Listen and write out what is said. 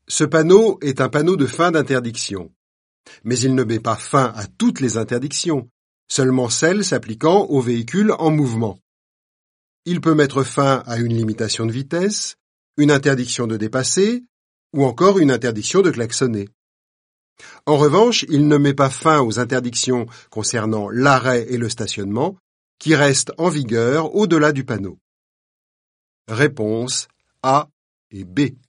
Ce panneau est un panneau de fin d'interdiction. Mais il ne met pas fin à toutes les interdictions, seulement celles s'appliquant aux véhicules en mouvement. Il peut mettre fin à une limitation de vitesse, une interdiction de dépasser, ou encore une interdiction de klaxonner. En revanche, il ne met pas fin aux interdictions concernant l'arrêt et le stationnement, qui restent en vigueur au-delà du panneau. Réponse A et B.